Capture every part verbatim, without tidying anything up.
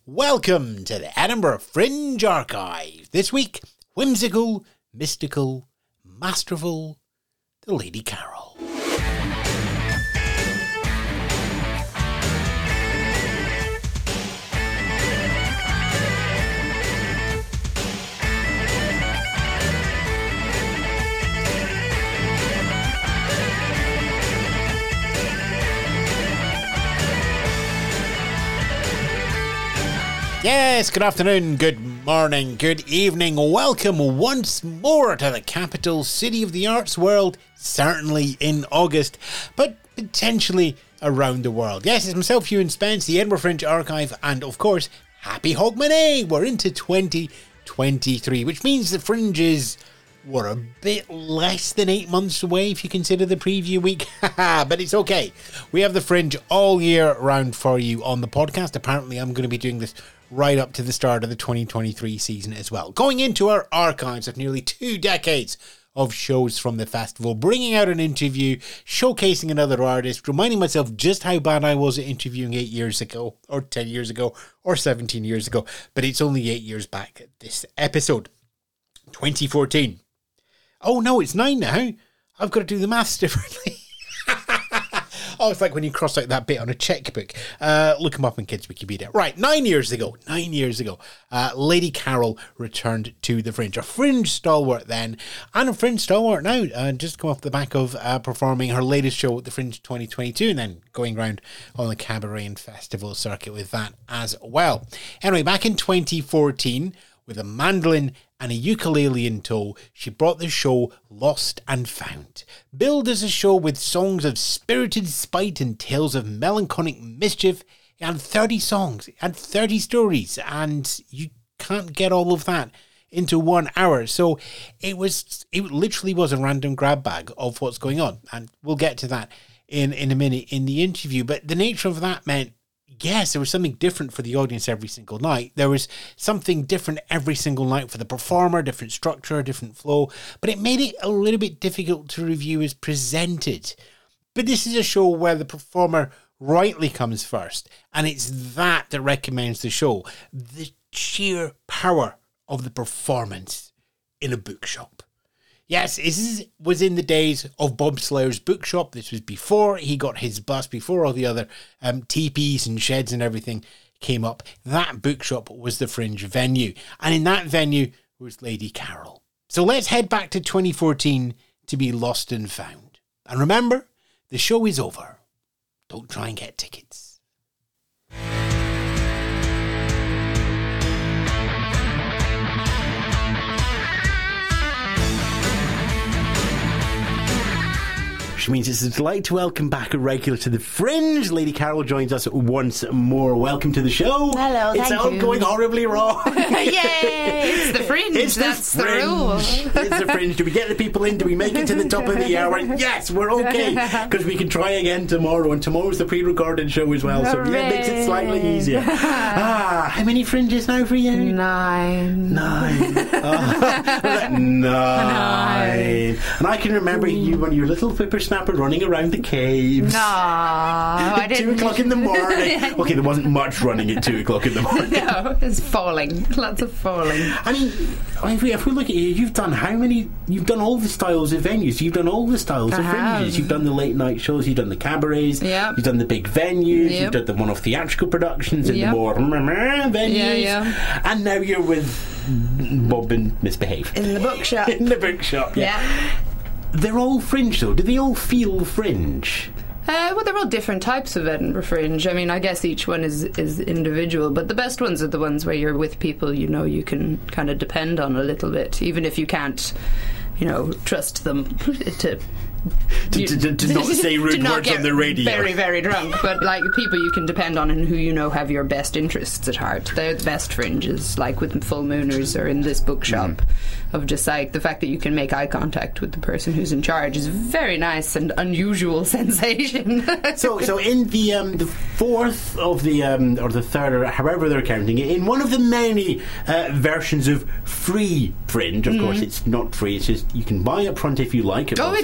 Welcome to the Edinburgh Fringe Archive. This week, whimsical, mystical, masterful, the Lady Carol. Yes, good afternoon, good morning, good evening. Welcome once more to the capital city of the arts world, certainly in August, but potentially around the world. Yes, it's myself, Ewan Spence, the Edinburgh Fringe Archive, and of course, happy Hogmanay! We're into twenty twenty-three, which means the Fringes were a bit less than eight months away if you consider the preview week. But it's okay. We have the Fringe all year round for you on the podcast. Apparently, I'm going to be doing this right up to the start of the twenty twenty-three season as well. Going into our archives of nearly two decades of shows from the festival, bringing out an interview, showcasing another artist, reminding myself just how bad I was at interviewing eight years ago, or ten years ago, or seventeen years ago. But it's only eight years back at this episode. twenty fourteen. Oh no, it's nine now. I've got to do the maths differently. Oh, it's like when you cross out that bit on a checkbook. Uh, look them up in Kids Wikipedia. Right, nine years ago, nine years ago, uh, Lady Carol returned to the Fringe. A Fringe stalwart then, and a Fringe stalwart now. Uh, just come off the back of uh, performing her latest show at the Fringe twenty twenty-two, and then going around on the cabaret and festival circuit with that as well. Anyway, back in twenty fourteen, with a mandolin and a ukulele in tow, she brought the show Lost and Found. Billed as a show with songs of spirited spite and tales of melancholic mischief, it had thirty songs, it had thirty stories, and you can't get all of that into one hour. So it was, it literally was a random grab bag of what's going on, and we'll get to that in, in a minute in the interview. But the nature of that meant, yes, there was something different for the audience every single night. There was something different every single night for the performer, different structure, different flow, but it made it a little bit difficult to review as presented. But this is a show where the performer rightly comes first, and it's that that recommends the show. The sheer power of the performance in a bookshop. Yes, this was in the days of Bob Slayer's bookshop. This was before he got his bus, before all the other um, teepees and sheds and everything came up. That bookshop was the Fringe venue. And in that venue was Lady Carol. So let's head back to twenty fourteen to be Lost and Found. And remember, the show is over. Don't try and get tickets. Which means it's a delight to welcome back a regular to the Fringe. Lady Carol joins us once more. Welcome to the show. Hello, it's thank all you. going horribly wrong. Yay! It's the Fringe. It's That's the Fringe. the rule. It's the Fringe. Do we get the people in? Do we make it to the top of the hour? Yes, we're okay, because we can try again tomorrow, and tomorrow's the pre-recorded show as well. So yeah, it makes it slightly easier. Ah, how many Fringes now for you? Nine. Nine. Oh, nine. Nine. And I can remember you when you were little whippersnapper running around the caves. No, I didn't. Two o'clock in the morning. Okay, there wasn't much running at two o'clock in the morning. No, it's falling. Lots of falling. I mean, if we, if we look at you, you've done how many? You've done all the styles of venues. You've done all the styles I of have. Fringes. You've done the late night shows. You've done the cabarets. Yep. You've done the big venues. Yep. You've done the one-off theatrical productions and Yep. the more venues. Yeah, yeah. And now you're with Bob and Misbehave. In the bookshop. In the bookshop, yeah. Yeah. They're all Fringe, though. Do they all feel Fringe? Uh, well, they're all different types of Edinburgh Fringe. I mean, I guess each one is, is individual, but the best ones are the ones where you're with people you know you can kind of depend on a little bit, even if you can't, you know, trust them to... To, to, to, to not say rude to not words get on the radio. Very, very drunk. But like people you can depend on and who you know have your best interests at heart. They're the best Fringes, like with Full Mooners or in this bookshop. Mm. Of just like the fact that you can make eye contact with the person who's in charge is a very nice and unusual sensation. so, so in the um, the fourth of the um, or the third, or however they're counting it, in one of the many uh, versions of free Fringe, of mm. course, it's not free. It's just you can buy up front if you like. At oh, it bookshop. can be free.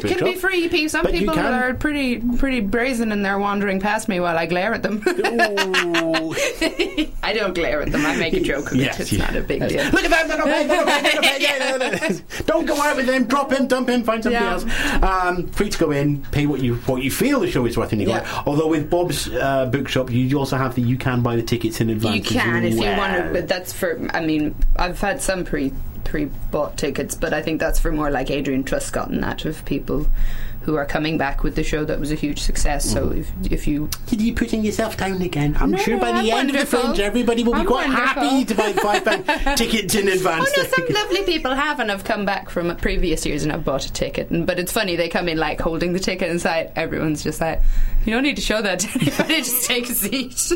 free people. Some But you people can- are pretty pretty brazen and they're wandering past me while I glare at them. Ooh. I don't glare at them. I make a joke of Yes, it. It's yeah. not a big deal. Look at that! They're not paying, they're not paying, they're not paying, yeah, no, no, no. Don't go out with them. Drop him, dump him, find somebody Yeah. else. Um, free to go in, pay what you what you feel the show is worth, and you go. Yeah. out. Although with Bob's uh, bookshop, you also have that you can buy the tickets in advance. You can as if you well. want to, but that's for. I mean, I've had some pre pre bought tickets, but I think that's for more like Adrian Truscott and that of people who are coming back with the show that was a huge success. So if if you Did you putting yourself down again? I'm No, sure by I'm the end wonderful. of the fringe, everybody will be I'm quite wonderful. happy to buy five pound tickets in advance. Oh no, some lovely people have and have come back from previous years and have bought a ticket. And, but it's funny, they come in like holding the ticket inside. Everyone's just like, you don't need to show that to anybody, just take a seat.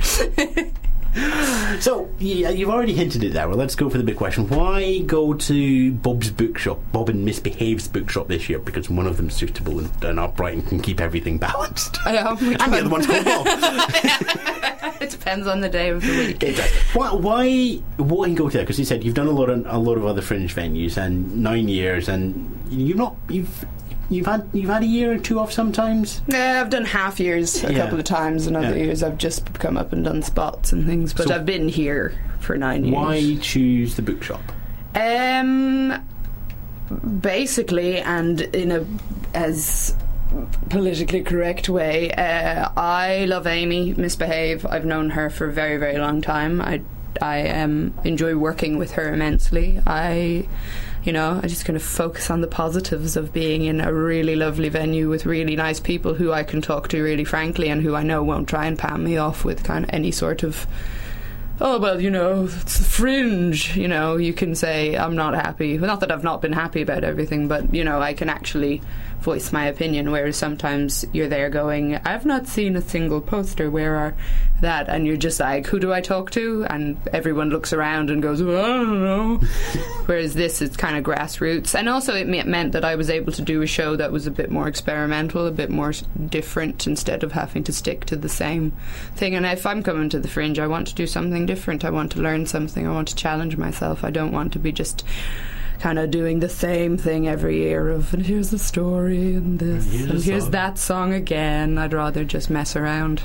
So, yeah, you've already hinted it there. Well, let's go for the big question. Why go to Bob's bookshop, Bob and Miss Behave's bookshop this year? Because one of them's suitable and, and upright and can keep everything balanced. I know, which And the one? other one's called Bob. It depends on the day of the week. It does. Why, why, what can go to there? Because you said you've done a lot of a lot of other fringe venues and nine years, and you've not you've you've had you've had a year or two off sometimes. Yeah, I've done half years a Yeah. couple of times, and other Yeah. years I've just come up and done spots and things. But So I've been here for nine years. Why choose the bookshop? Um, basically, and in a as politically correct way, uh, I love Amy Misbehave. I've known her for a very, very long time. I I um, enjoy working with her immensely. I. You know, I just kind of focus on the positives of being in a really lovely venue with really nice people who I can talk to really frankly and who I know won't try and palm me off with kind of any sort of, oh, well, you know, it's the fringe. You know, you can say, I'm not happy. Well, not that I've not been happy about everything, but, you know, I can actually voice my opinion, whereas sometimes you're there going, I've not seen a single poster, where are that? And you're just like, who do I talk to? And everyone looks around and goes, well, I don't know. Whereas this is kind of grassroots. And also it me- meant that I was able to do a show that was a bit more experimental, a bit more s- different, instead of having to stick to the same thing. And if I'm coming to the fringe, I want to do something different. I want to learn something. I want to challenge myself. I don't want to be just kind of doing the same thing every year of, and here's the story and this And here's and a here's song. that song again. I'd rather just mess around.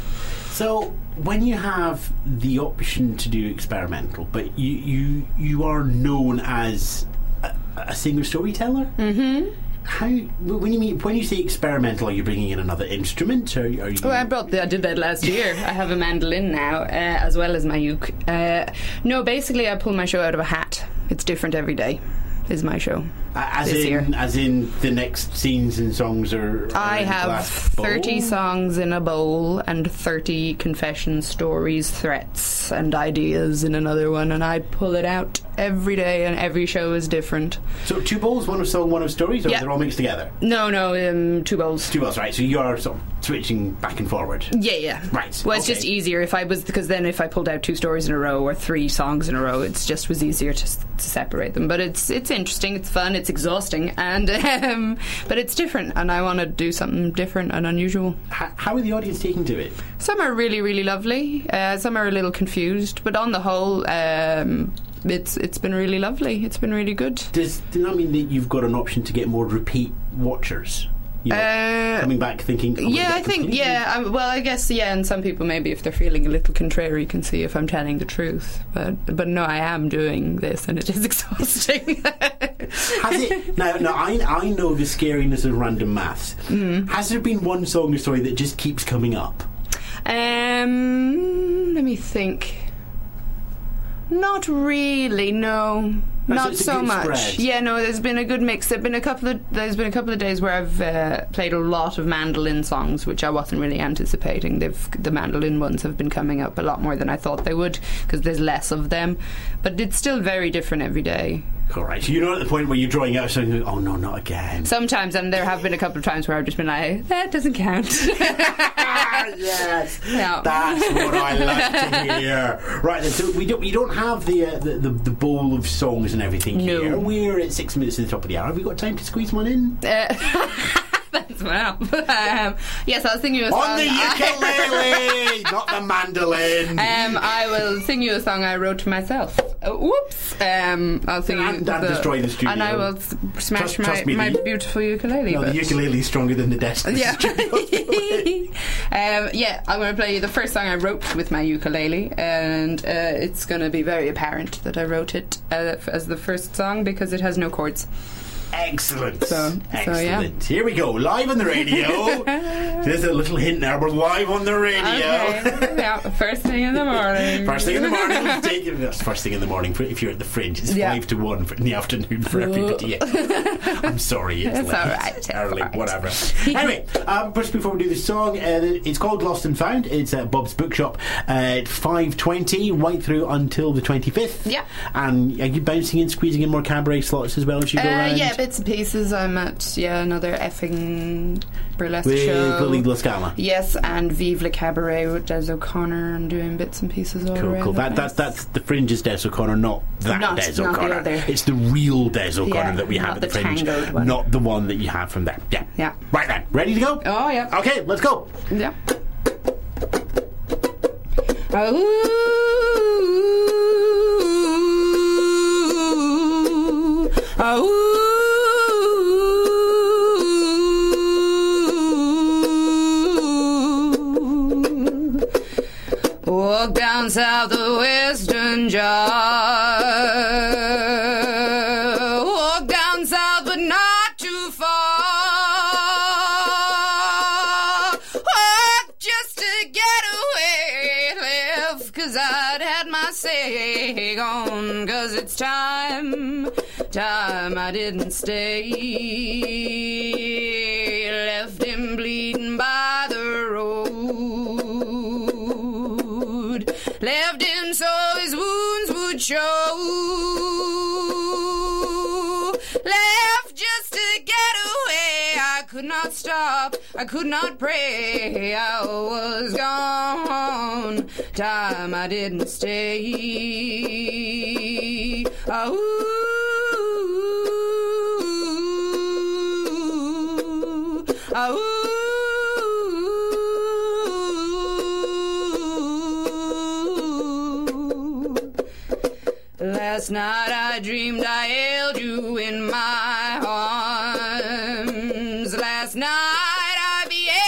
So, when you have the option to do experimental, but you you, you are known as a, a singer storyteller, mm-hmm. how when you mean when you say experimental, are you bringing in another instrument, or are you? Oh, I brought the, I did that last year. I have a mandolin now, uh, as well as my uke. Uh, no, basically, I pull my show out of a hat. It's different every day. Is my show as this in year. as in the next scenes and songs are. are I in have glass bowl? thirty songs in a bowl and thirty confessions, stories, threats, and ideas in another one, and I pull it out every day, and every show is different. So two bowls, one of song, one of stories, or Yeah. they're all mixed together. No, no, um, two bowls. Two bowls, right? So you are sort of switching back and forward. Yeah, yeah. Right, Well, it's okay. just easier if I was, because then if I pulled out two stories in a row or three songs in a row, it just was easier to, to separate them. But it's it's interesting, it's fun, it's exhausting, and um, but it's different, and I want to do something different and unusual. How, how are the audience taking to it? Some are really, really lovely. Uh, some are a little confused, but on the whole, um, it's it's been really lovely. It's been really good. Does, does that mean that you've got an option to get more repeat watchers? You know, Uh, coming back thinking, oh, yeah, that I think, confused me. yeah, um, well, I guess, yeah, and some people maybe if they're feeling a little contrary can see if I'm telling the truth. But but no, I am doing this and it is exhausting. Has it now? Now I I know the scariness of random maths. Mm. Has there been one song or story that just keeps coming up? Um, let me think. Not really, no. Oh, so Not it's a so good much. spread. Yeah, no. There's been a good mix. There've been a couple of there's been a couple of days where I've uh, played a lot of mandolin songs, which I wasn't really anticipating. They've the mandolin ones have been coming up a lot more than I thought they would because there's less of them. But it's still very different every day. All right, so you're not at the point where you're drawing out something. Oh no, not again. Sometimes, and there have been a couple of times where I've just been like, that doesn't count. Yes, Yeah. that's what I like to hear. Right, then, so we don't we don't have the, uh, the the the bowl of songs and everything No. here. We're at six minutes to the top of the hour. Have we got time to squeeze one in? Uh, That's well. Um, yes, I'll sing you a song. On the ukulele, not the mandolin. Um, I will sing you a song I wrote to myself. Uh, whoops. Um, I'll sing and, you and the, destroy the studio. And I will s- smash Trust- my, trust me, my the- beautiful ukulele. No, but- the ukulele's stronger than the desk. in the Yeah. studio. um, yeah, I'm going to play you the first song I wrote with my ukulele, and uh, it's going to be very apparent that I wrote it uh, as the first song because it has no chords. Excellent. So- so, Excellent. yeah. Here we go. Live on the radio. There's a little hint there. We're live on the radio. Okay. Yeah, first thing in the morning. First thing in the morning. We'll take it. That's first thing in the morning for, if you're at the Fringe. It's Yeah. five to one for, in the afternoon for everybody else. I'm sorry. It's, It's late. all right, It's it's early. all right. Whatever. Anyway, um, first before we do the song, uh, it's called Lost and Found. It's at Bob's Bookshop at five twenty right through until the twenty-fifth. Yeah. And are you bouncing and squeezing in more cabaret slots as well as you go Uh, around? yeah, bits and pieces. I'm at yeah another effing burlesque With show. Lily Glascala. Yes, and Vive le Cabaret with Des O'Connor. I'm doing bits and pieces all Cool, around. cool. the That, that's place. that's the Fringe's Des O'Connor, not that Not- Des not the O'Connor. other. It's the real Des O'Connor Yeah, that we have not at the, the Fringe, tangled one. not the one that you have from there. Yeah, Yeah. Right then, ready to go? Oh yeah. Okay, let's go. Yeah. Walk down south of Western Jar. Walk down south, but not too far. Walk just to get away. Left, cause I'd had my say. Gone, cause it's time. Time I didn't stay. Left him bleeding by the road. Left him so his wounds would show. Left just to get away. I could not stop, I could not pray. I was gone. Time I didn't stay. Ah, ooh, ah, ooh. Last night I dreamed I held you in my arms. Last night I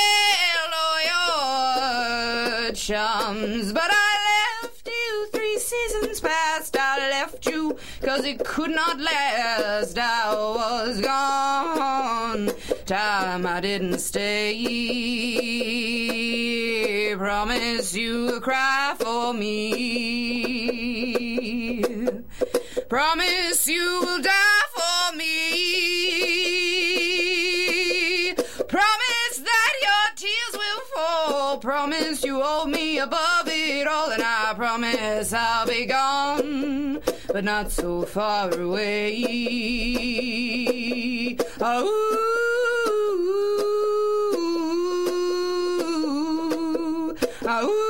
beheld all your charms. But I left you three seasons past. I left you cause it could not last. I was gone. Time I didn't stay. Promise you will cry for me. Promise you will die for me. Promise that your tears will fall. Promise you hold me above it all. And I promise I'll be gone, but not so far away. Oh, oh.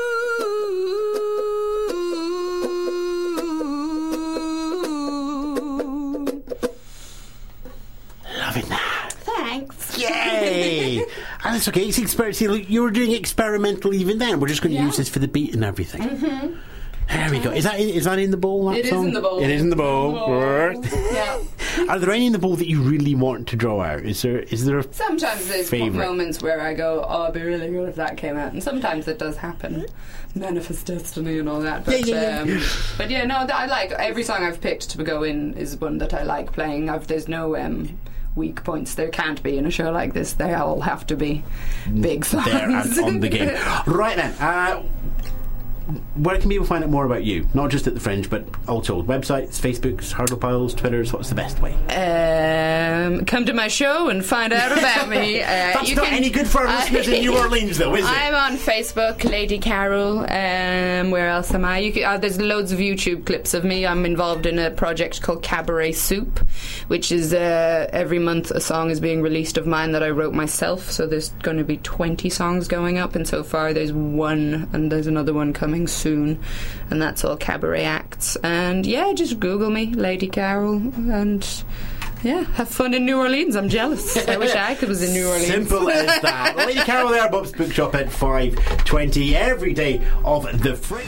Loving that. Thanks. Yay! And it's okay. It's exper- see, look, you were doing experimental even then. We're just going to Yeah. use this for the beat and everything. Mm-hmm. There we go. Is that is that in the bowl? That It is song? in the bowl. It is in the bowl. Yeah. Are there any in the bowl that you really want to draw out? Is there? Is there? A Sometimes there's Favourite. moments where I go, oh, it'd be really good if that came out. And sometimes it does happen. Manifest destiny and all that. But Yeah, yeah, yeah. Um, but yeah, no, I like every song I've picked to go in is one that I like playing. I've, there's no um, weak points. There can't be in a show like this. They all have to be big songs. there and on the game. Right then. Uh, where can people find out more about you? Not just at the Fringe, but also websites, Facebooks, Hurdle Piles, Twitters. What's the best way? Um, come to my show and find out about me. Uh, That's you not can- any good for our listeners in New Orleans, though, is it? I'm on Facebook, Lady Carol. Um, where else am I? You can, uh, there's loads of YouTube clips of me. I'm involved in a project called Cabaret Soup, which is uh, every month a song is being released of mine that I wrote myself. So there's going to be twenty songs going up, and so far there's one, and there's another one coming soon, and that's all cabaret acts. And yeah, just Google me, Lady Carol, and Yeah, have fun in New Orleans. I'm jealous. I wish I could was in New Orleans. Simple as that. Lady Carol there, Bob's Bookshop at five twenty every day of the Fringe.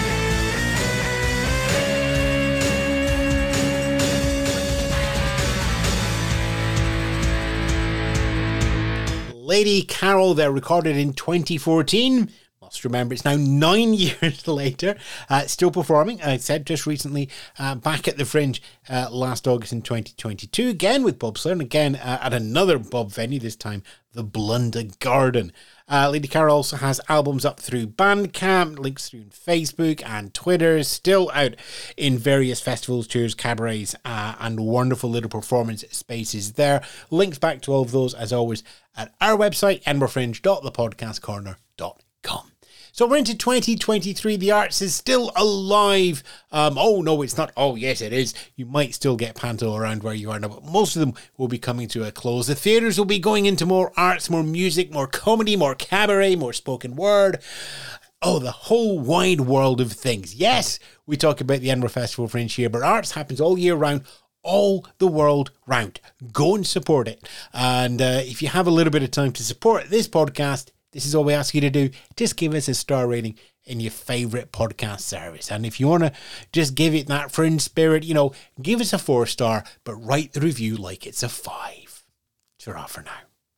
Lady Carol there, recorded in twenty fourteen. Must remember, it's now nine years later, uh, still performing. I said just recently, uh, back at the Fringe uh, last August in twenty twenty-two, again with Bob Slare, and again uh, at another Bob venue, this time the Blunder Garden. Uh, Lady Carol also has albums up through Bandcamp, links through Facebook and Twitter, still out in various festivals, tours, cabarets, uh, and wonderful little performance spaces there. Links back to all of those, as always, at our website, edinburgh fringe dot the podcast corner dot com. So we're into twenty twenty-three. The arts is still alive. Um, oh, no, it's not. Oh, yes, it is. You might still get Panto around where you are now, but most of them will be coming to a close. The theatres will be going into more arts, more music, more comedy, more cabaret, more spoken word. Oh, the whole wide world of things. Yes, we talk about the Edinburgh Festival Fringe here, but arts happens all year round, all the world round. Go and support it. And uh, if you have a little bit of time to support this podcast, this is all we ask you to do. Just give us a star rating in your favourite podcast service. And if you want to just give it that Fringe spirit, you know, give us a four star, but write the review like it's a five. Ta-ra for now.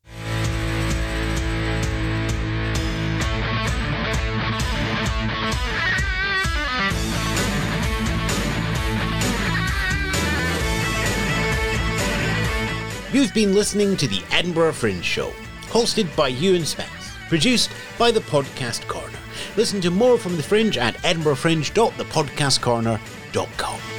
You've been listening to the Edinburgh Fringe Show, hosted by Ewan Spence. Produced by The Podcast Corner. Listen to more from The Fringe at edinburgh fringe dot the podcast corner dot com.